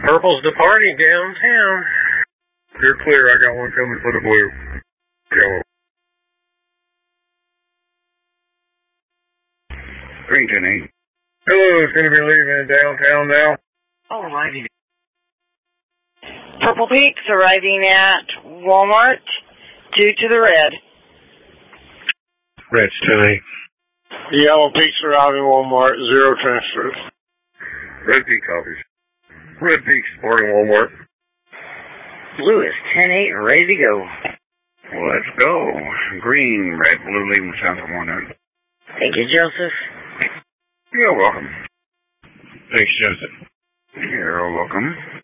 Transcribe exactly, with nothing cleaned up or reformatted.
Purple's departing downtown. You're clear. I got one coming for the blue. Yellow. Green ten eight. Hello, it's going to be leaving downtown now. Alrighty. Purple Peaks arriving at Walmart, two to the red. Red's ten eight. The Yellow Peaks arriving Walmart, zero transfers. Red Peak copies. Red Peaks boarding Walmart. Blue is ten eight and ready to go. Let's go. Green, red, blue leaving south of Walnut. Thank you, Joseph. You're welcome. Thanks, Joseph. You're welcome.